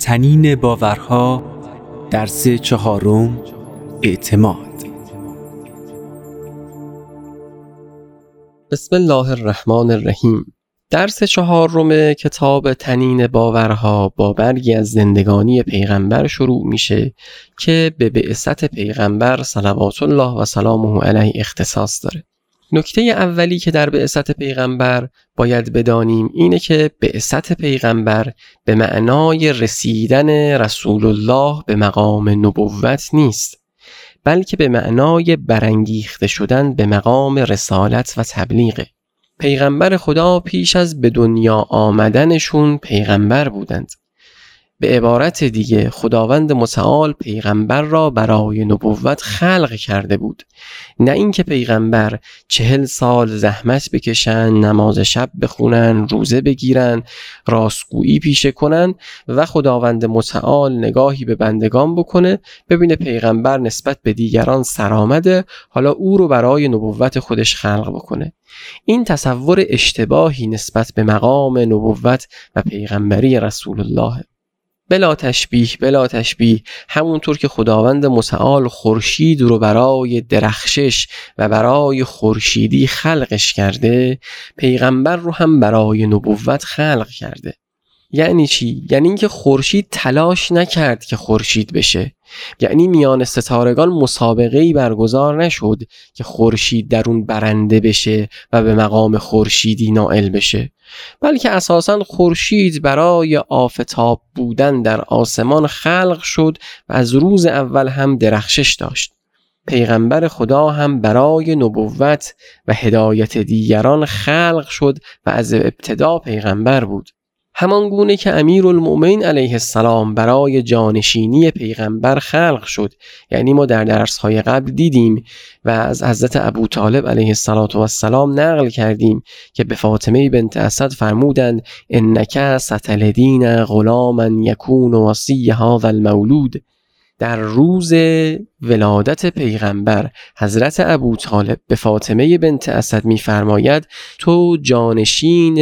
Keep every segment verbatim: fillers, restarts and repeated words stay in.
تنین باورها، درس چهارم، اعتماد. بسم الله الرحمن الرحیم. درس چهارم کتاب تنین باورها با برگی از زندگانی پیغمبر شروع میشه که به بعثت پیغمبر صلوات الله و سلامه علیه اختصاص داره. نکته اولی که در بعثت پیغمبر باید بدانیم اینه که بعثت پیغمبر به معنای رسیدن رسول الله به مقام نبوت نیست، بلکه به معنای برانگیخته شدن به مقام رسالت و تبلیغه. پیغمبر خدا پیش از به دنیا آمدنشون پیغمبر بودند. به عبارت دیگه خداوند متعال پیغمبر را برای نبوت خلق کرده بود، نه اینکه پیغمبر چهل سال زحمت بکشن، نماز شب بخونن، روزه بگیرن، راستگویی پیشه کنن و خداوند متعال نگاهی به بندگان بکنه ببینه پیغمبر نسبت به دیگران سرآمده، حالا او رو برای نبوت خودش خلق بکنه. این تصور اشتباهی نسبت به مقام نبوت و پیغمبری رسول الله. بلا تشبیه بلا تشبیه همونطور که خداوند متعال خورشید رو برای درخشش و برای خورشیدی خلقش کرده، پیغمبر رو هم برای نبوت خلق کرده. یعنی چی؟ یعنی اینکه خورشید تلاش نکرد که خورشید بشه، یعنی میان ستارگان مسابقه‌ای برگزار نشد که خورشید در اون برنده بشه و به مقام خورشیدی نائل بشه، بلکه اساساً خورشید برای آفتاب بودن در آسمان خلق شد و از روز اول هم درخشش داشت. پیغمبر خدا هم برای نبوت و هدایت دیگران خلق شد و از ابتدا پیغمبر بود. همان گونه که امیرالمؤمنین علیه السلام برای جانشینی پیغمبر خلق شد. یعنی ما در درس‌های قبل دیدیم و از حضرت ابوطالب علیه السلام نقل کردیم که به فاطمه بنت اسد فرمودند انک ستلدین غلاما یکون وصی هذا المولود. در روز ولادت پیغمبر حضرت ابوطالب به فاطمه بنت اسد می‌فرماید تو جانشین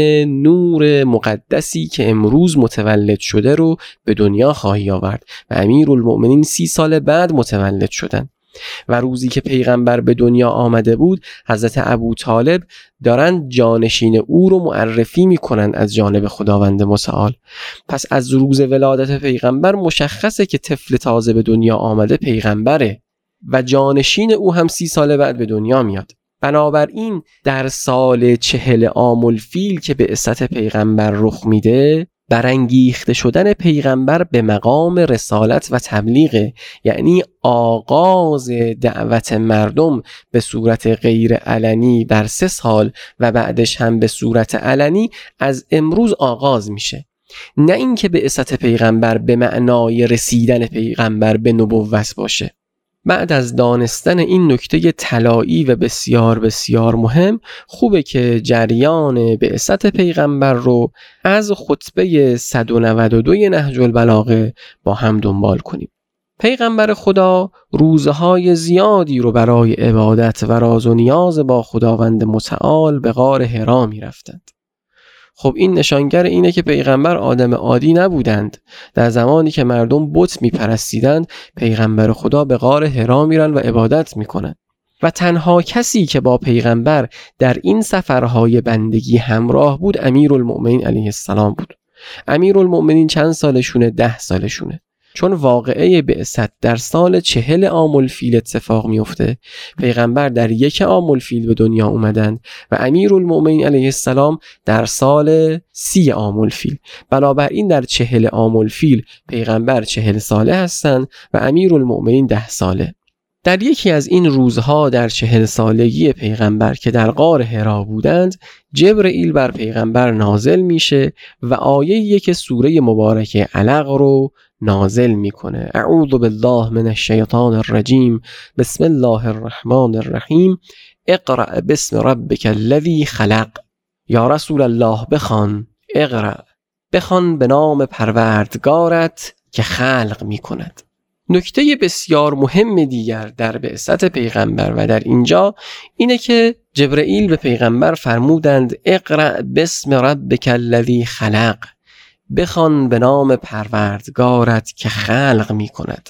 نور مقدسی که امروز متولد شده رو به دنیا خواهی آورد و امیرالمؤمنین سی سال بعد متولد شدند. و روزی که پیغمبر به دنیا آمده بود حضرت ابوطالب دارن جانشین او رو معرفی میکنن از جانب خداوند متعال. پس از روز ولادت پیغمبر مشخصه که طفل تازه به دنیا آمده پیغمبره و جانشین او هم سی سال بعد به دنیا میاد. بنابراین در سال چهل عام الفیل که بعثت پیغمبر رخ میده، برانگیخته شدن پیغمبر به مقام رسالت و تبلیغ، یعنی آغاز دعوت مردم به صورت غیر علنی در سه سال و بعدش هم به صورت علنی از امروز آغاز میشه، نه اینکه بعثت پیغمبر به معنای رسیدن پیغمبر به نبوت باشه. بعد از دانستن این نکته طلایی و بسیار بسیار مهم، خوبه که جریان بعثت پیغمبر رو از خطبه صد و نود و دو نهج البلاغه با هم دنبال کنیم. پیغمبر خدا روزهای زیادی رو برای عبادت و راز و نیاز با خداوند متعال به غار حرا می رفتند. خب این نشانگر اینه که پیغمبر آدم عادی نبودند. در زمانی که مردم بت میپرستیدند، پیغمبر خدا به غار حرا میرن و عبادت میکنن. و تنها کسی که با پیغمبر در این سفرهای بندگی همراه بود امیرالمؤمنین علیه السلام بود. امیرالمؤمنین چند سالشونه؟ ده سالشونه. چون واقعه بعثت در سال چهل عام الفیل اتفاق میفته، پیغمبر در یک عام الفیل به دنیا اومدن و امیرالمؤمنین علیه السلام در سال سی عام الفیل. بنابراین در چهل عام الفیل پیغمبر چهل ساله هستند و امیرالمؤمنین ده ساله. در یکی از این روزها در چهل سالگی پیغمبر که در غار حرا بودند، جبرئیل بر پیغمبر نازل میشه و آیه‌ای که سوره مبارکه علق رو نازل میکنه. اعوذ بالله من الشیطان الرجیم، بسم الله الرحمن الرحیم، اقرأ باسم ربک الذی خلق. یا رسول الله بخوان، اقرأ، بخوان به نام پروردگارت که خلق میکند. نکته بسیار مهم دیگر در بعثت پیغمبر و در اینجا اینه که جبرئیل به پیغمبر فرمودند اقرأ باسم ربک الذی خلق، بخوان به نام پروردگارت که خلق می کند.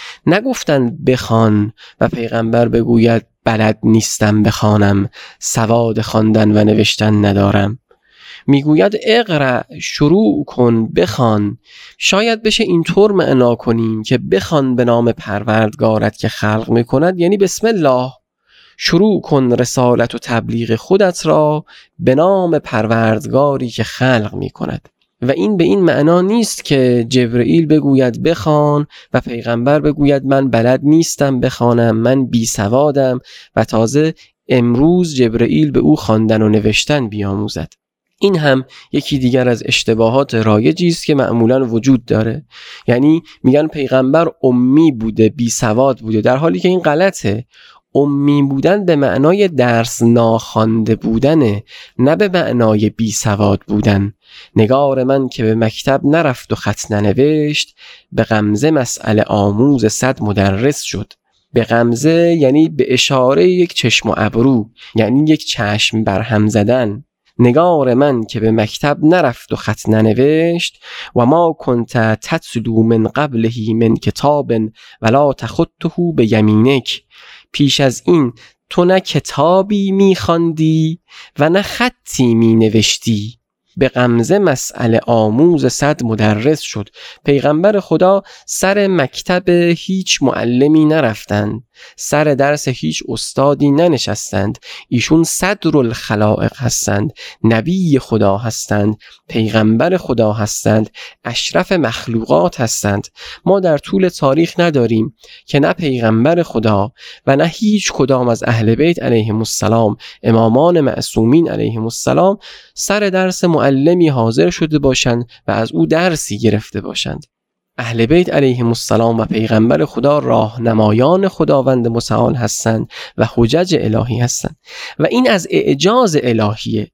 نگفتند بخوان و پیغمبر بگوید بلد نیستم بخوانم، سواد خواندن و نوشتن ندارم. میگوید اقرأ، شروع کن، بخوان. شاید بشه اینطور معنا کنیم که بخوان به نام پروردگارت که خلق میکند، یعنی بسم الله، شروع کن رسالت و تبلیغ خودت را به نام پروردگاری که خلق میکند. و این به این معنا نیست که جبرئیل بگوید بخوان و پیغمبر بگوید من بلد نیستم بخوانم، من بی سوادم و تازه امروز جبرئیل به او خواندن و نوشتن بیاموزد. این هم یکی دیگر از اشتباهات رایجی است که معمولا وجود داره. یعنی میگن پیغمبر امی بوده، بی سواد بوده، در حالی که این غلطه. امی بودن به معنای درس ناخوانده بودنه، نه به معنای بی سواد بودن. نگار من که به مکتب نرفت و خط ننوشت، به غمزه مسئله آموز صد مدرس شد. به غمزه یعنی به اشاره یک چشم و ابرو، یعنی یک چشم برهم زدن. نگار من که به مکتب نرفت و خط ننوشت، و ما کنت تتلو من قبلهی من کتاب ولا تخطه به یمینک. پیش از این تو نه کتابی می‌خواندی و نه خطی می‌نوشتی. به غمزه مسئله آموز صد مدرس شد. پیغمبر خدا سر مکتب هیچ معلمی نرفتند، سر درس هیچ استادی ننشستند. ایشون صدر الخلائق هستند، نبی خدا هستند، پیغمبر خدا هستند، اشرف مخلوقات هستند. ما در طول تاریخ نداریم که نه پیغمبر خدا و نه هیچ کدام از اهل بیت علیهم السلام، امامان معصومین علیهم السلام، سر درس معلمی حاضر شده باشند و از او درسی گرفته باشند. اهل بیت علیهم السلام و پیغمبر خدا راهنمایان خداوند متعال هستند و حجج الهی هستند و این از اعجاز الهیه.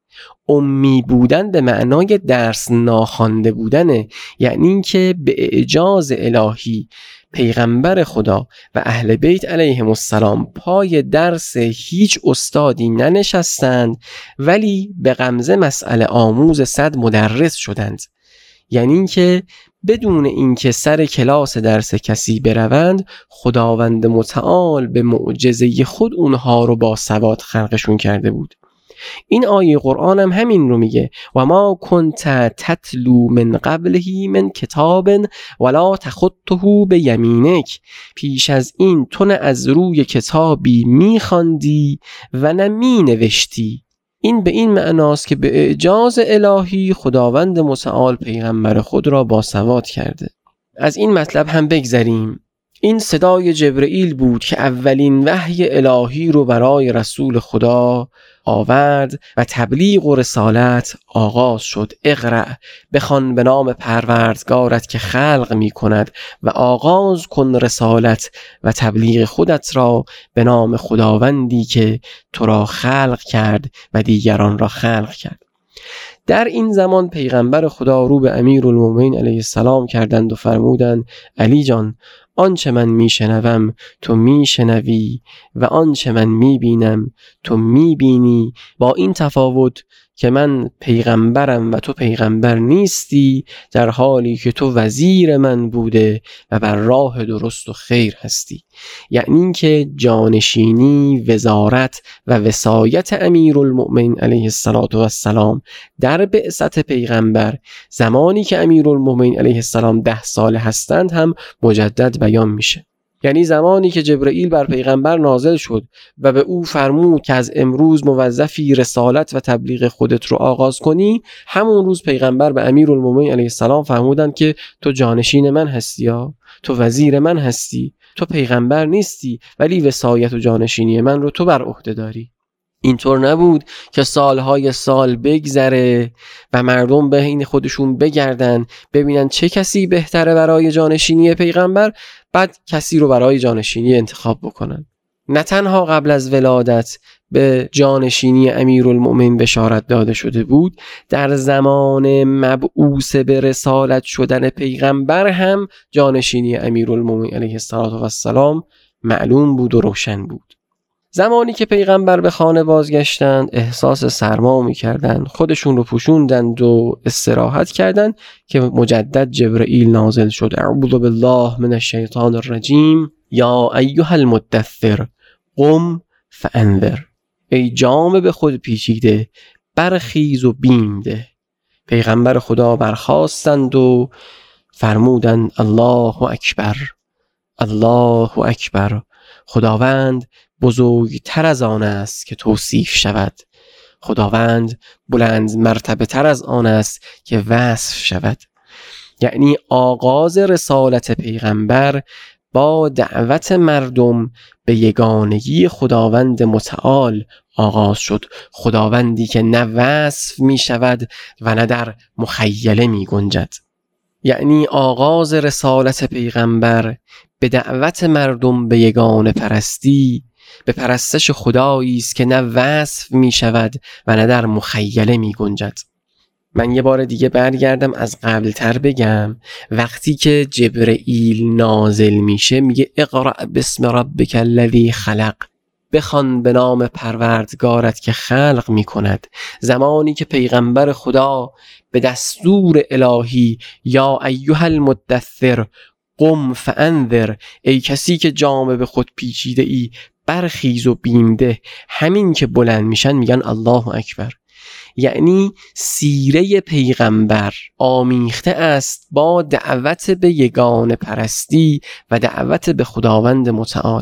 امی بودن به معنای درس ناخوانده بودنه، یعنی اینکه به اعجاز الهی پیغمبر خدا و اهل بیت علیهم السلام پای درس هیچ استادی ننشستند، ولی به غمزه مسئله آموز صد مدرس شدند. یعنی اینکه بدون اینکه سر کلاس درس کسی بروند، خداوند متعال به معجزه خود اونها رو با سواد خلقشون کرده بود. این آیه قرآن هم همین رو میگه، و ما کنت تتلو من قبلهی من کتاب ولا تخطه به یمینک. پیش از این تو نه از روی کتابی میخواندی و نه مینوشتی. این به این معناست که به اعجاز الهی خداوند متعال پیغمبر خود را باسواد کرده. از این مطلب هم بگذریم. این صدای جبرئیل بود که اولین وحی الهی رو برای رسول خدا آورد و تبلیغ و رسالت آغاز شد. اقرأ، بخوان به نام پروردگارت که خلق می کند و آغاز کن رسالت و تبلیغ خودت را به نام خداوندی که تو را خلق کرد و دیگران را خلق کرد. در این زمان پیغمبر خدا رو به امیرالمومنین علیه السلام کردند و فرمودند علی جان، آنچه من میشنوم تو میشنوی و آنچه من میبینم تو میبینی، با این تفاوت که من پیغمبرم و تو پیغمبر نیستی، در حالی که تو وزیر من بوده و بر راه درست و خیر هستی. یعنی این که جانشینی، وزارت و وصایت امیرالمؤمنین علیه السلام در بعثت پیغمبر، زمانی که امیرالمؤمنین علیه السلام ده ساله هستند، هم مجدد بیان میشه. یعنی زمانی که جبرئیل بر پیغمبر نازل شد و به او فرمود که از امروز موظفی رسالت و تبلیغ خودت رو آغاز کنی، همون روز پیغمبر به امیرالمومنین علیه السلام فرمودند که تو جانشین من هستی، یا تو وزیر من هستی، تو پیغمبر نیستی ولی وصایت و جانشینی من رو تو بر عهده داری. اینطور نبود که سالهای سال بگذره و مردم بین خودشون بگردن ببینن چه کسی بهتره برای جانشینی پیغمبر، بعد کسی رو برای جانشینی انتخاب بکنن. نه تنها قبل از ولادت به جانشینی امیرالمؤمنین بشارت داده شده بود، در زمان مبعوث به رسالت شدن پیغمبر هم جانشینی امیرالمؤمنین علیه السلام معلوم بود و روشن بود. زمانی که پیغمبر به خانه بازگشتند احساس سرما می‌کردند، خودشون رو پوشوندند و استراحت کردند که مجدد جبرئیل نازل شد. اعوذ بالله من الشیطان الرجیم. یا ایها المدثر قم فانذر. ای جامه به خود پیچیده برخیز و بیم ده. پیغمبر خدا برخاستند و فرمودند الله اکبر، الله اکبر. خداوند بزرگتر از آن است که توصیف شود، خداوند بلند مرتبه تر از آن است که وصف شود. یعنی آغاز رسالت پیغمبر با دعوت مردم به یگانگی خداوند متعال آغاز شد، خداوندی که نه وصف می شود و نه در مخیله می گنجد. یعنی آغاز رسالت پیغمبر به دعوت مردم به یگانه پرستی، به پرستش خدایی است که نه وصف می شود و نه در مخیله می گنجد. من یه بار دیگه برگردم از قبل تر بگم. وقتی که جبرئیل نازل میشه میگه اقرأ باسم ربک الذی خلق، بخوان به نام پروردگارت که خلق میکند. زمانی که پیغمبر خدا به دستور الهی یا ایها المدثر قم فانذر، ای کسی که جامه به خود پیچیده ای برخیز و بیمده، همین که بلند میشن میگن الله اکبر. یعنی سیره پیغمبر آمیخته است با دعوت به یگانه پرستی و دعوت به خداوند متعال.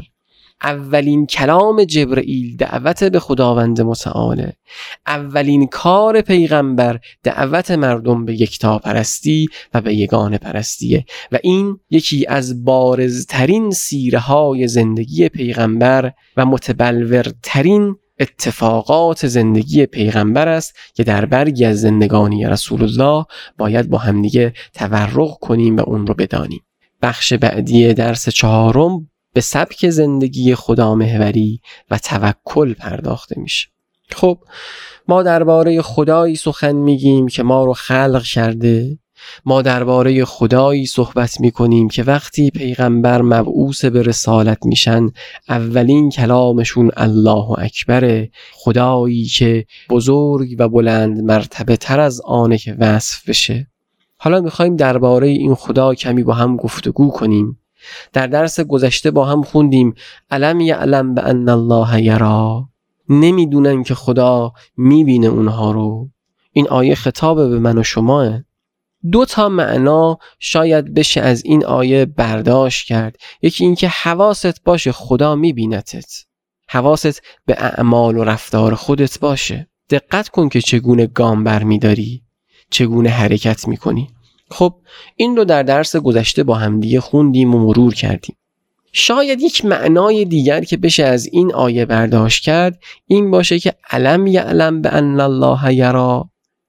اولین کلام جبرئیل دعوت به خداوند متعاله. اولین کار پیغمبر دعوت مردم به یکتا پرستی و به یگانه پرستیه و این یکی از بارزترین سیره های زندگی پیغمبر و متبلورترین اتفاقات زندگی پیغمبر است که در برگی از زندگانی رسول الله باید با همدیگه تورق کنیم و اون رو بدانیم. بخش بعدی درس چهارم به سبک زندگی خدامحوری و توکل پرداخته میشه. خب ما درباره خدایی سخن میگیم که ما رو خلق کرده، ما درباره خدایی صحبت میکنیم که وقتی پیغمبر مبعوث به رسالت میشن اولین کلامشون الله اکبره، خدایی که بزرگ و بلند مرتبه تر از آنه که وصف بشه. حالا میخوایم درباره این خدا کمی با هم گفتگو کنیم. در درس گذشته با هم خوندیم الم یعلم بان الله یری، نمیدونن که خدا میبینه اونها رو. این آیه خطاب به من و شماه. دو تا معنا شاید بشه از این آیه برداشت کرد. یکی این که حواست باشه خدا میبینتت، حواست به اعمال و رفتار خودت باشه، دقت کن که چگونه گام برمیداری، چگونه حرکت میکنی. خب این رو در درس گذشته با همدیگه خوندیم و مرور کردیم. شاید یک معنای دیگر که بشه از این آیه برداشت کرد این باشه که الم یعلم بان الله یری،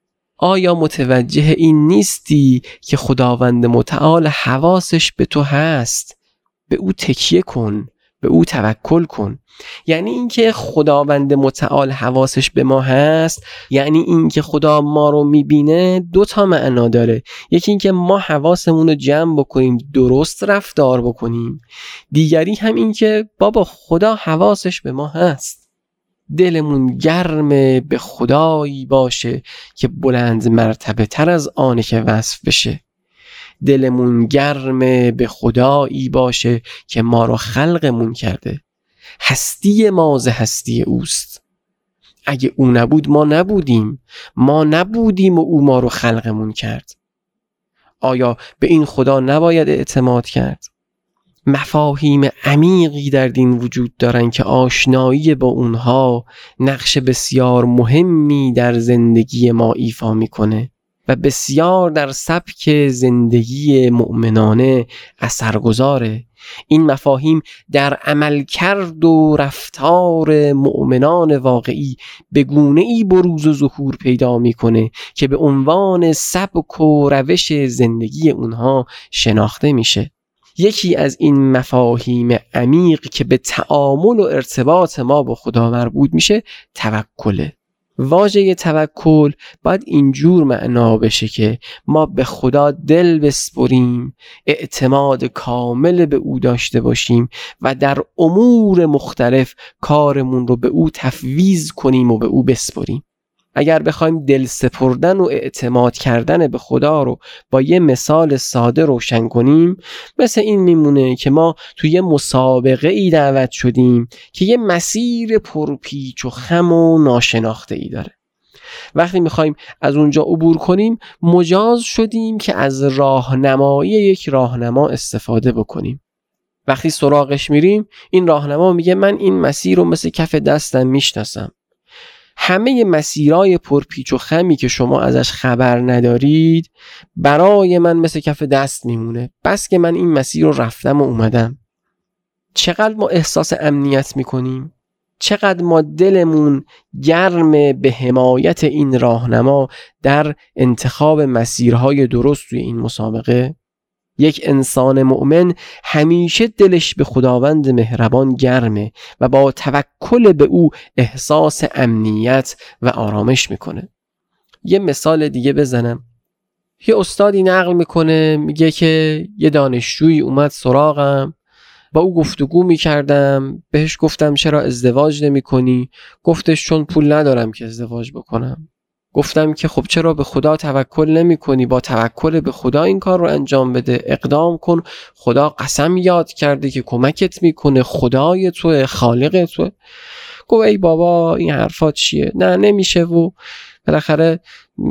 آیا متوجه این نیستی که خداوند متعال حواسش به تو هست؟ به او تکیه کن، به او توکل کن. یعنی اینکه خداوند متعال حواسش به ما هست، یعنی اینکه خدا ما رو میبینه دو تا معنا داره. یکی اینکه ما حواسمون رو جمع بکنیم، درست رفتار بکنیم. دیگری هم اینکه بابا خدا حواسش به ما هست، دلمون گرم به خدایی باشه که بلند مرتبه تر از آنه که وصف بشه. دلمون گرم به خدایی باشه که ما رو خلقمون کرده. هستی ما ز هستی اوست. اگه او نبود ما نبودیم، ما نبودیم و او ما رو خلقمون کرد. آیا به این خدا نباید اعتماد کرد؟ مفاهیم عمیقی در دین وجود دارن که آشنایی با اونها نقش بسیار مهمی در زندگی ما ایفا میکنه و بسیار در سبک زندگی مؤمنانه اثرگذاره. این مفاهیم در عملکرد و رفتار مؤمنان واقعی به گونه‌ای بروز و ظهور پیدا میکنه که به عنوان سبک و روش زندگی اونها شناخته میشه. یکی از این مفاهیم عمیق که به تعامل و ارتباط ما با خدا مربوط میشه توکله. واژه توکل باید اینجور معنا بشه که ما به خدا دل بسپریم، اعتماد کامل به او داشته باشیم و در امور مختلف کارمون رو به او تفویض کنیم و به او بسپریم. اگر بخوایم دل سپردن و اعتماد کردن به خدا رو با یه مثال ساده روشن کنیم، مثل این میمونه که ما توی یه مسابقه ای دعوت شدیم که یه مسیر پرپیچ و خم و ناشناخته ای داره. وقتی میخوایم از اونجا عبور کنیم، مجاز شدیم که از راهنمایی یک راهنما استفاده بکنیم. وقتی سراغش میریم، این راهنما میگه من این مسیر رو مثل کف دستم میشناسم. همه مسیرهای پرپیچ و خمی که شما ازش خبر ندارید برای من مثل کف دست میمونه، بس که من این مسیر رو رفتم و اومدم. چقدر ما احساس امنیت میکنیم، چقدر ما دلمون گرم به حمایت این راهنما در انتخاب مسیرهای درست توی این مسابقه. یک انسان مؤمن همیشه دلش به خداوند مهربان گرمه و با توکل به او احساس امنیت و آرامش میکنه. یه مثال دیگه بزنم. یه استادی نقل میکنه، میگه که یه دانشجویی اومد سراغم، با او گفتگو میکردم، بهش گفتم چرا ازدواج نمی کنی؟ گفتش چون پول ندارم که ازدواج بکنم. گفتم که خب چرا به خدا توکل نمی کنی؟ با توکل به خدا این کار رو انجام بده، اقدام کن، خدا قسم یاد کرده که کمکت میکنه، خدای توه، خالق توه. گفت ای بابا این حرفات چیه؟ نه نمیشه و بالاخره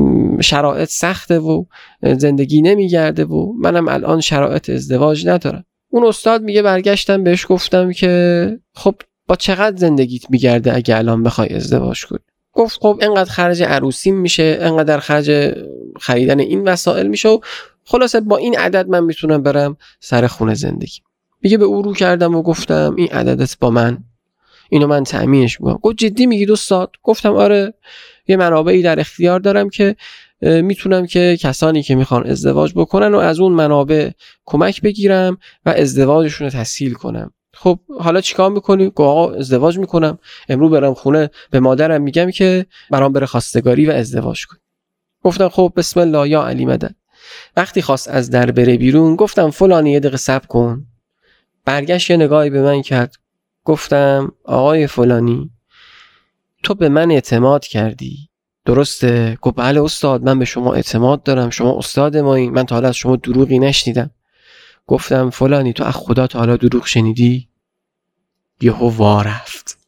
شرایط سخته و زندگی نمیگرده و منم الان شرایط ازدواج ندارم. اون استاد میگه برگشتم بهش گفتم که خب با چقدر زندگیت میگرده اگه الان بخوای ازدواج کنی؟ گفت خب اینقدر خرج عروسیم میشه، اینقدر خرج خریدن این وسایل میشه و خلاصه با این عدد من میتونم برم سر خونه زندگی. میگه به او رو کردم و گفتم این عددت با من، اینو من تأمینش میکنم. گفت جدی میگی استاد؟ گفتم آره، یه منابعی در اختیار دارم که میتونم که کسانی که میخوان ازدواج بکنن و از اون منابع کمک بگیرم و ازدواجشون رو تسهیل کنم. خب حالا چیکار میکنی؟ گفت آقا ازدواج میکنم، امروز برم خونه به مادرم میگم که برام بره خواستگاری و ازدواج کن. گفتم خب بسم الله یا علی مدد. وقتی خواست از در بره بیرون گفتم فلانی یه دقیقه صبر کن. برگشت یه نگاهی به من کرد. گفتم آقای فلانی تو به من اعتماد کردی درسته؟ گفت بله استاد، من به شما اعتماد دارم، شما استاد مایی، من تا حالا از شما دروغی نشنیدم. گفتم فلانی تو از خدا تا حالا دروغ شنیدی؟ یهو وا رفت.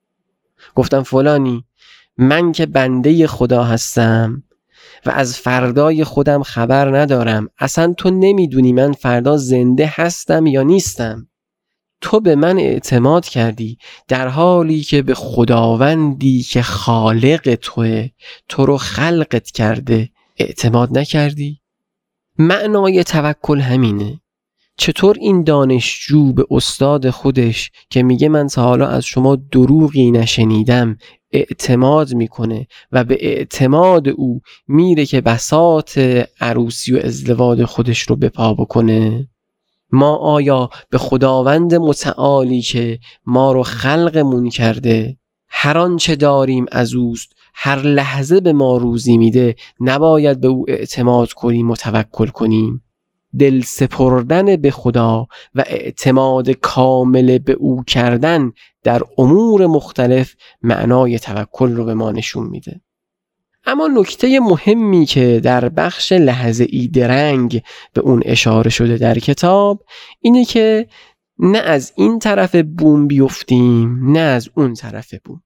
گفتم فلانی من که بنده خدا هستم و از فردای خودم خبر ندارم، اصلا تو نمیدونی من فردا زنده هستم یا نیستم. تو به من اعتماد کردی در حالی که به خداوندی که خالق توه، تو رو خلقت کرده، اعتماد نکردی؟ معنای توکل همینه. چطور این دانشجو به استاد خودش که میگه من تا حالا از شما دروغی نشنیدم اعتماد میکنه و به اعتماد او میره که بساط عروسی و ازدواج خودش رو به پا بکنه؟ ما آیا به خداوند متعالی که ما رو خلقمون کرده، هر آنچه داریم از اوست، هر لحظه به ما روزی میده، نباید به او اعتماد کنیم و توکل کنیم؟ دل سپردن به خدا و اعتماد کامل به او کردن در امور مختلف معنای توکل رو به ما نشون میده. اما نکته مهمی که در بخش لحظه ای درنگ به اون اشاره شده در کتاب اینه که نه از این طرف بوم بیفتیم نه از اون طرف بوم.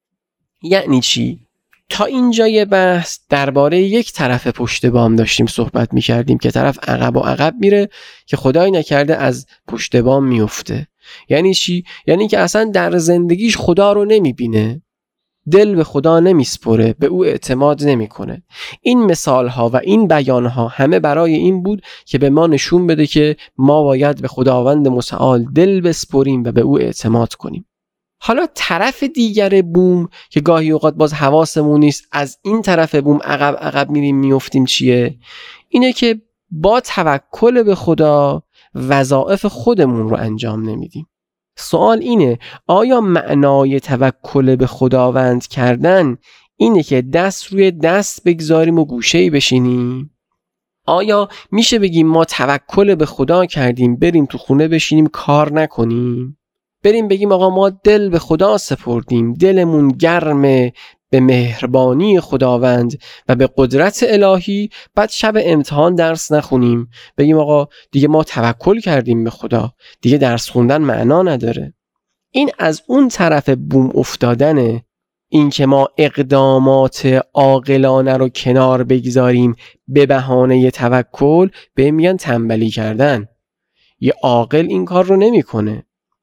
یعنی چی؟ تا اینجای بحث درباره یک طرف پشت بام داشتیم صحبت می کردیم که طرف عقب و عقب میره که خدای نکرده از پشت بام میفته. یعنی چی؟ یعنی که اصلا در زندگیش خدا رو نمی بینه، دل به خدا نمیسپره، به او اعتماد نمیکنه. این مثال ها و این بیان ها همه برای این بود که به ما نشون بده که ما باید به خداوند متعال دل بسپریم و به او اعتماد کنیم. حالا طرف دیگر بوم که گاهی اوقات باز حواسمون نیست، از این طرف بوم عقب عقب میریم میافتیم، چیه؟ اینه که با توکل به خدا وظایف خودمون رو انجام نمیدیم. سوال اینه آیا معنای توکل به خداوند کردن اینه که دست روی دست بگذاریم و گوشه‌ای بشینیم؟ آیا میشه بگیم ما توکل به خدا کردیم بریم تو خونه بشینیم کار نکنیم؟ بریم بگیم آقا ما دل به خدا سپردیم، دلمون گرمه به مهربانی خداوند و به قدرت الهی، بعد شب امتحان درس نخونیم، بگیم آقا دیگه ما توکل کردیم به خدا، دیگه درس خوندن معنا نداره. این از اون طرف بوم افتادنه. این که ما اقدامات عاقلانه رو کنار بگذاریم به بهانه توکل، به میگن تنبلی کردن. یه عاقل این کار رو نمیکنه.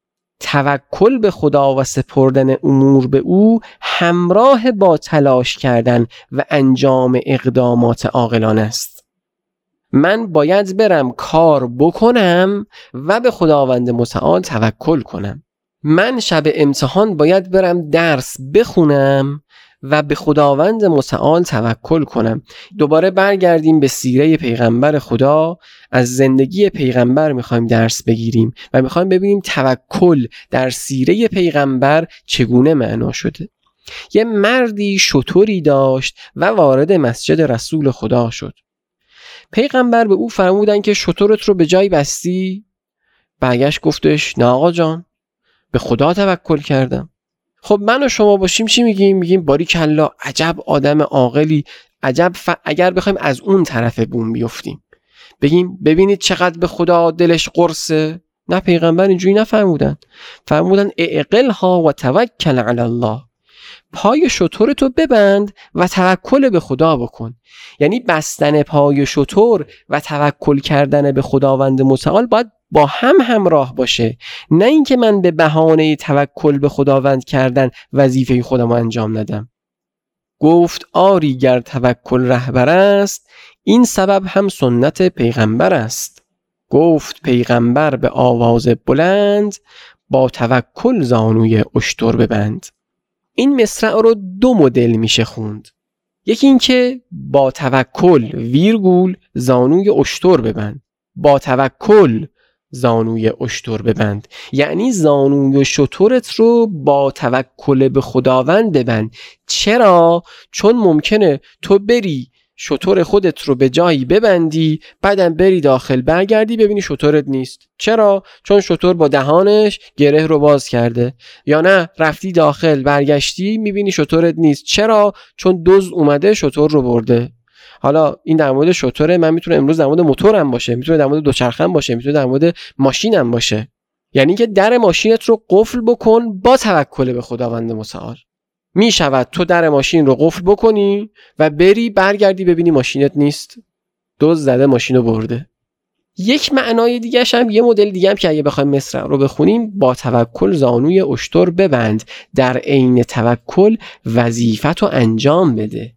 توکل به خدا و سپردن امور به او همراه با تلاش کردن و انجام اقدامات عاقلانه است. من باید برم کار بکنم و به خداوند متعال توکل کنم. من شب امتحان باید برم درس بخونم و به خداوند متعال توکل کنم. دوباره برگردیم به سیره پیغمبر خدا. از زندگی پیغمبر میخوایم درس بگیریم و میخوایم ببینیم توکل در سیره پیغمبر چگونه معنا شده. یه مردی شتری داشت و وارد مسجد رسول خدا شد. پیغمبر به او فرمودن که شترت رو به جای بستی؟ برگشت گفتش نه آقا جان، به خدا توکل کردم. خب من و شما باشیم چی میگیم؟ میگیم باریکلا، عجب آدم عاقلی، عجب ف... اگر بخوایم از اون طرف بوم بیفتیم بگیم ببینید چقدر به خدا دلش قرصه. نه، پیغمبر اینجوری نفرمودن. فرمودن اعقلها و توکل علی الله. پای شتر تو ببند و توکل به خدا بکن. یعنی بستن پای شتر و توکل کردن به خداوند متعال باید با هم همراه باشه، نه اینکه من به بهانه توکل به خداوند کردن وظیفه خودم رو انجام ندم. گفت آری گر توکل رهبر است، این سبب هم سنت پیغمبر است. گفت پیغمبر به آواز بلند، با توکل زانوی اشتر ببند. این مصرع رو دو مدل میشه خوند. یکی این که با توکل ویرگول زانوی اشتر ببند، با توکل زانوی اشتر ببند، یعنی زانوی شترت رو با توکل به خداوند ببند. چرا؟ چون ممکنه تو بری شتر خودت رو به جایی ببندی، بعدم بری داخل برگردی ببینی شترت نیست. چرا؟ چون شتر با دهانش گره رو باز کرده. یا نه رفتی داخل برگشتی میبینی شترت نیست. چرا؟ چون دزد اومده شتر رو برده. حالا این در مورد شتره، من میتونه امروز در مورد موتورم باشه، میتونه در مورد دوچرخه‌ام باشه، میتونه در مورد ماشینم باشه. یعنی که در ماشینت رو قفل بکن با توکل به خداوند متعال. می شود تو در ماشین رو قفل بکنی و بری برگردی ببینی ماشینت نیست، دزد زده ماشین رو برده. یک معنای دیگه هم، یه مدل دیگه هم که اگه بخوایم مصرع رو بخونیم، با توکل زانوی اشتر ببند، در عین توکل وظیفت رو انجام بده.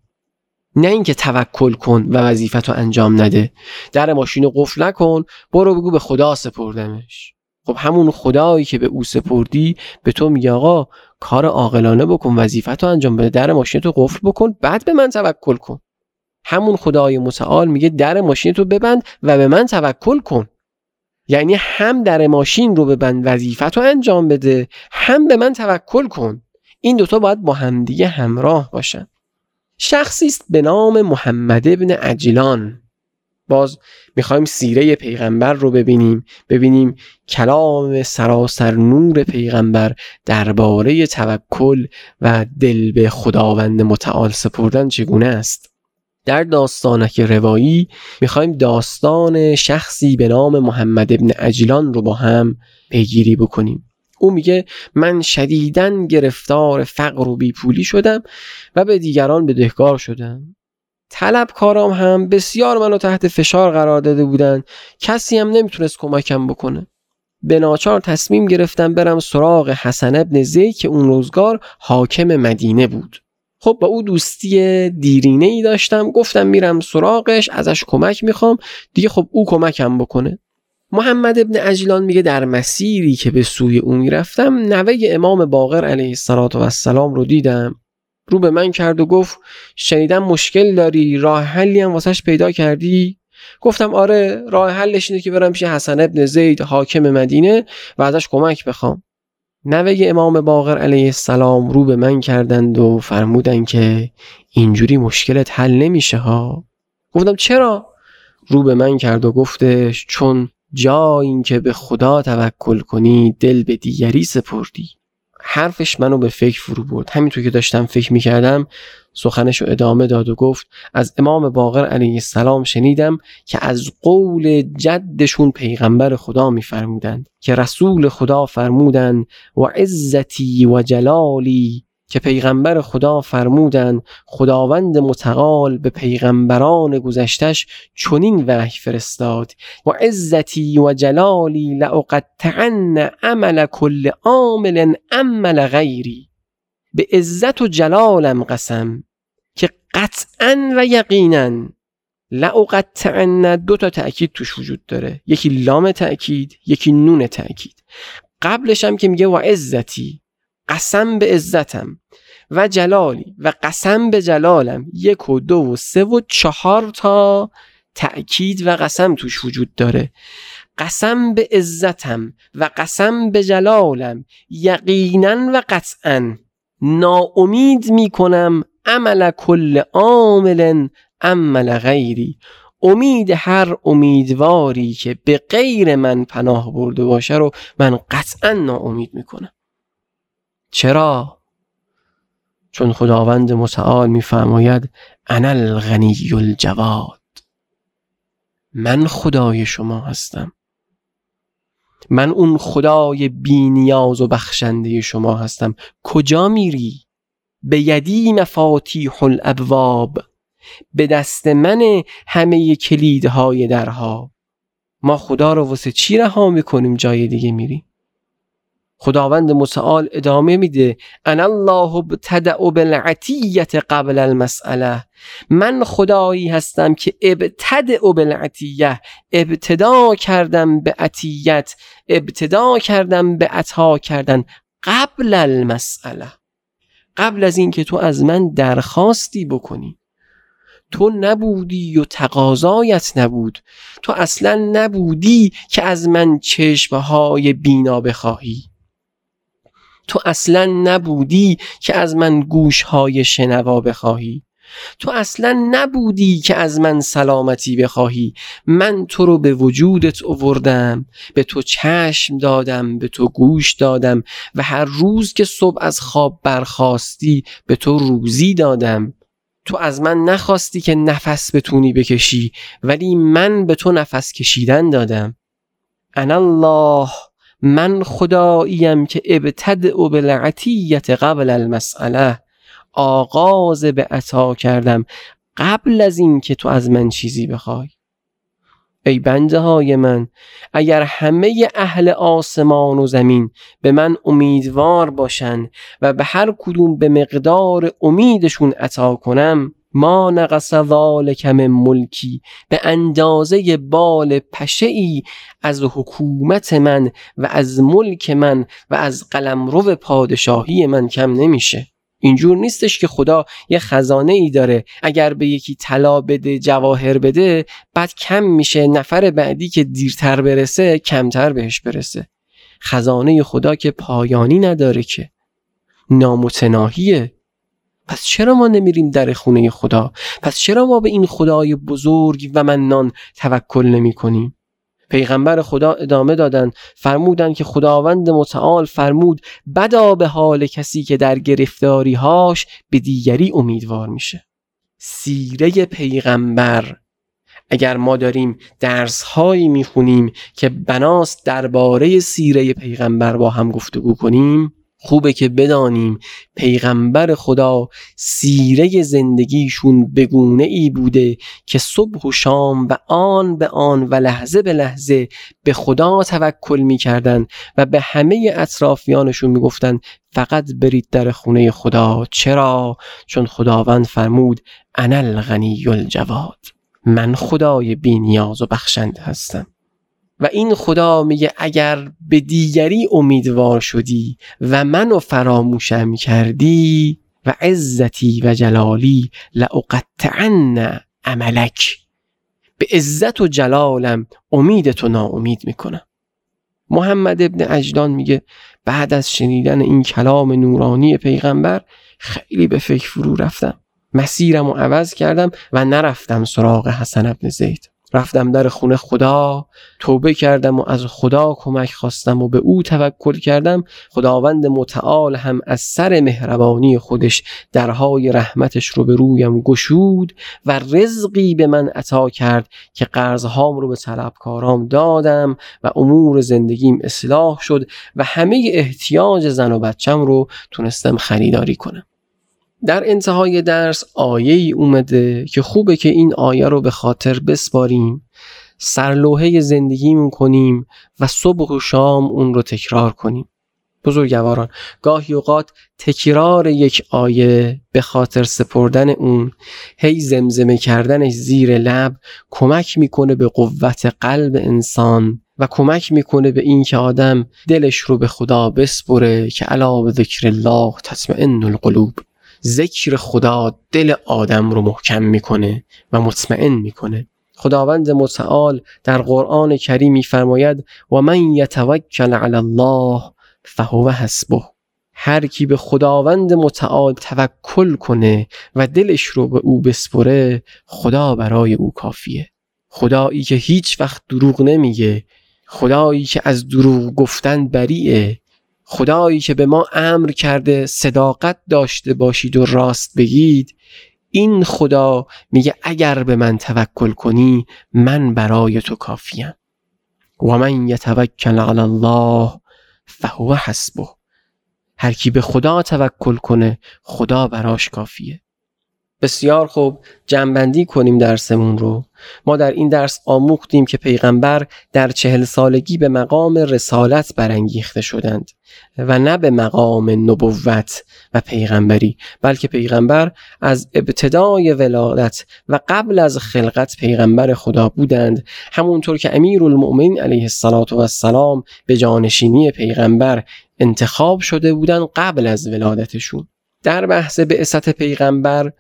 نه اینکه توکل کن و وظیفت رو انجام نده. در ماشین رو قفل نکن، برو بگو به خدا سپردمش. خب همون خدایی که به او سپردی به تو میگه آقا کار عاقلانه بکن، وظیفت رو انجام بده، در ماشین تو قفل بکن، بعد به من توکل کن. همون خدای متعال میگه در ماشین تو ببند و به من توکل کن. یعنی هم در ماشین رو ببند وظیفت رو انجام بده، هم به من توکل کن. این دوتا باید با همدیگه همراه باشن. شخصی است به نام محمد ابن عجلان. باز میخوایم سیره پیغمبر رو ببینیم، ببینیم کلام سراسر نور پیغمبر درباره توکل و دل به خداوند متعال سپردن چگونه است. در داستانک روایی میخوایم داستان شخصی به نام محمد ابن عجلان رو با هم پیگیری بکنیم. او میگه من شدیداً گرفتار فقر و بیپولی شدم و به دیگران بدهکار شدم. طلبکارام هم بسیار منو تحت فشار قرار داده بودن، کسی هم نمیتونست کمکم بکنه. به ناچار تصمیم گرفتم برم سراغ حسن ابن زید که اون روزگار حاکم مدینه بود. خب با او دوستی دیرینه ای داشتم، گفتم میرم سراغش، ازش کمک میخوام دیگه، خب او کمکم بکنه. محمد ابن عجلان میگه در مسیری که به سوی او میرفتم نوه امام باقر علیه السلام رو دیدم. رو به من کرد و گفت شنیدم مشکل داری، راه حلی هم واسش پیدا کردی؟ گفتم آره، راه حلش اینه که برم پیش حسن ابن زید حاکم مدینه و ازش کمک بخوام. نوه امام باقر علیه السلام رو به من کردند و فرمودند که اینجوری مشکلت حل نمیشه ها. گفتم چرا؟ رو به من کرد و گفتش چون جا این که به خدا توکل کنی دل به دیگری سپردی. حرفش منو به فکر فرو برد. همینطور که داشتم فکر میکردم سخنشو ادامه داد و گفت از امام باقر علیه السلام شنیدم که از قول جدشون پیغمبر خدا میفرمودند که رسول خدا فرمودند و عزتی و جلالی، که پیغمبر خدا فرمودند خداوند متعال به پیغمبران گذشتش چنین وحی فرستاد و عزتی و جلالی لأقطعن عمل کل عامل عمل غیری. به عزت و جلالم قسم که قطعا و یقینا لأقطعن، دو تا تأکید توش وجود داره، یکی لام تأکید یکی نون تأکید. قبلش هم که میگه و عزتی، قسم به عزتم، و جلالی و قسم به جلالم، یک و دو و سه و چهار تا تأکید و قسم توش وجود داره. قسم به عزتم و قسم به جلالم یقینا و قطعا ناامید میکنم عمل کل عامل عمل غیری، امید هر امیدواری که به غیر من پناه برده باشه رو من قطعا ناامید میکنم. چرا؟ چون خداوند متعال میفرماید انا الغنی الجواد، من خدای شما هستم، من اون خدای بی نیاز و بخشنده شما هستم. کجا میری؟ به یدی مفاتیح الابواب، به دست من همه کلیدهای درها. ما خدا رو واسه چی رها میکنیم جای دیگه میریم؟ خداوند متعال ادامه میده انا الله ابتدأ بالعطیة قبل المسئله، من خدایی هستم که ابتدأ بالعطیة، ابتدا کردم به عطیت، ابتدا کردم به عطا کردن قبل المسئله، قبل از این که تو از من درخواستی بکنی. تو نبودی و تقاضایت نبود، تو اصلا نبودی که از من چشمهای بینا بخواهی، تو اصلا نبودی که از من گوشهای شنوا بخواهی، تو اصلا نبودی که از من سلامتی بخواهی. من تو رو به وجودت آوردم، به تو چشم دادم، به تو گوش دادم و هر روز که صبح از خواب برخاستی به تو روزی دادم. تو از من نخواستی که نفس بتونی بکشی، ولی من به تو نفس کشیدن دادم. انا الله، من خداییم که ابتدأ بالعطیة قبل المسئله، آغاز به عطا کردم قبل از این که تو از من چیزی بخوای. ای بنده های من، اگر همه اهل آسمان و زمین به من امیدوار باشن و به هر کدوم به مقدار امیدشون عطا کنم، ما نقص ذالک من ملکی، به اندازه بال پشه‌ای از حکومت من و از ملک من و از قلمرو پادشاهی من کم نمیشه. اینجور نیستش که خدا یه خزانه ای داره، اگر به یکی طلا بده، جواهر بده، بعد کم میشه، نفر بعدی که دیرتر برسه کمتر بهش برسه. خزانه خدا که پایانی نداره، که نامتناهیه. پس چرا ما نمیریم در خونه خدا؟ پس چرا ما به این خدای بزرگ و منان توکل نمی کنیم؟ پیغمبر خدا ادامه دادن، فرمودن که خداوند متعال فرمود بدا به حال کسی که در گرفتاری هاش به دیگری امیدوار میشه. سیره پیغمبر، اگر ما داریم درس هایی میخونیم که بناست درباره سیره پیغمبر با هم گفتگو کنیم، خوبه که بدانیم پیغمبر خدا سیره زندگیشون بگونه ای بوده که صبح و شام و آن به آن و لحظه به لحظه به خدا توکل میکردن و به همه اطرافیانشون میگفتن فقط برید در خونه خدا. چرا؟ چون خداوند فرمود انا الغنی الجواد، من خدای بی نیاز و بخشنده هستم. و این خدا میگه اگر به دیگری امیدوار شدی و منو فراموشم کردی، و عزتی و جلالی لأقطعن عملک، به عزت و جلالم امیدتو ناامید میکنم. محمد ابن عجلان میگه بعد از شنیدن این کلام نورانی پیغمبر خیلی به فکر فرو رفتم، مسیرم رو عوض کردم و نرفتم سراغ حسن ابن زید. رفتم در خونه خدا، توبه کردم و از خدا کمک خواستم و به او توکل کردم. خداوند متعال هم از سر مهربانی خودش درهای رحمتش رو به رویم گشود و رزقی به من عطا کرد که قرضهام رو به طلبکارام دادم و امور زندگیم اصلاح شد و همه احتیاج زن و بچم رو تونستم خریداری کنم. در انتهای درس آیه‌ای اومده که خوبه که این آیه رو به خاطر بسپاریم، سرلوحه زندگیمون کنیم و صبح و شام اون رو تکرار کنیم. بزرگواران، گاهی اوقات تکرار یک آیه، به خاطر سپردن اون، هی زمزمه کردنش زیر لب کمک میکنه به قوت قلب انسان و کمک میکنه به این که آدم دلش رو به خدا بسپره که الا بذکر الله تطمئن القلوب. ذکر خدا دل آدم رو محکم میکنه و مطمئن میکنه. خداوند متعال در قرآن کریم میفرماید و من یتوکل علی الله فهو حسبه. هر کی به خداوند متعال توکل کنه و دلش رو به او بسپره، خدا برای او کافیه. خدایی که هیچ وقت دروغ نمیگه، خدایی که از دروغ گفتن بریئه، خدایی که به ما امر کرده صداقت داشته باشید و راست بگید. این خدا میگه اگر به من توکل کنی من برای تو کافیم. و من یتوکل علی الله فهو حسبه. هر کی به خدا توکل کنه خدا براش کافیه. بسیار خوب، جمع‌بندی کنیم درسمون رو. ما در این درس آموختیم که پیغمبر در چهل سالگی به مقام رسالت برانگیخته شدند و نه به مقام نبوت و پیغمبری، بلکه پیغمبر از ابتدای ولادت و قبل از خلقت پیغمبر خدا بودند، همونطور که امیرالمؤمنین علیه السلام به جانشینی پیغمبر انتخاب شده بودند قبل از ولادتشون. در بحث بعثت پیغمبر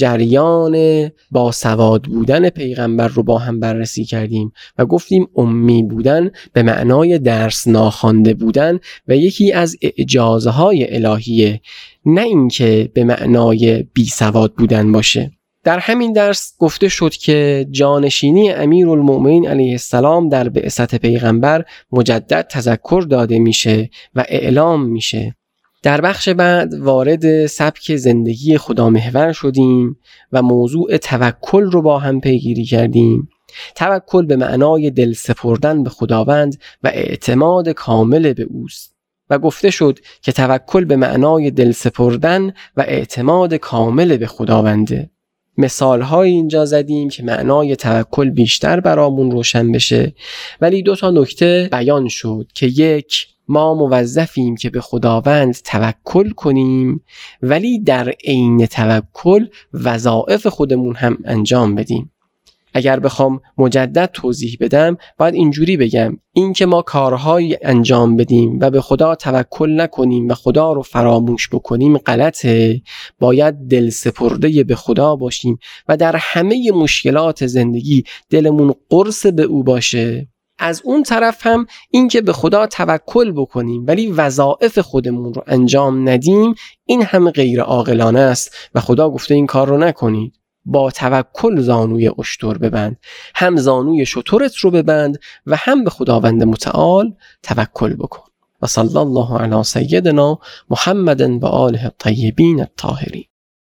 جریان با سواد بودن پیغمبر رو با هم بررسی کردیم و گفتیم امی بودن به معنای درس ناخوانده بودن و یکی از اعجازهای الهیه، نه اینکه به معنای بی سواد بودن باشه. در همین درس گفته شد که جانشینی امیرالمؤمنین علیه السلام در بعثت پیغمبر مجدد تذکر داده میشه و اعلام میشه. در بخش بعد وارد سبک زندگی خدامحور شدیم و موضوع توکل رو با هم پیگیری کردیم. توکل به معنای دل سپردن به خداوند و اعتماد کامل به اوست و گفته شد که توکل به معنای دل سپردن و اعتماد کامل به خداونده. مثال های اینجا زدیم که معنای توکل بیشتر برامون روشن بشه، ولی دو تا نکته بیان شد که یک، ما موظفیم که به خداوند توکل کنیم ولی در عین توکل وظایف خودمون هم انجام بدیم. اگر بخوام مجدد توضیح بدم باید اینجوری بگم، این که ما کارهایی انجام بدیم و به خدا توکل نکنیم و خدا رو فراموش بکنیم غلطه. باید دل سپرده به خدا باشیم و در همه مشکلات زندگی دلمون قرص به او باشه. از اون طرف هم این که به خدا توکل بکنیم ولی وظایف خودمون رو انجام ندیم، این هم غیر عاقلانه است و خدا گفته این کار رو نکنید. با توکل زانوی اشتر ببند، هم زانوی شترت رو ببند و هم به خداوند متعال توکل بکن. و صلی الله علی سیدنا محمد و آله الطیبین الطاهرین.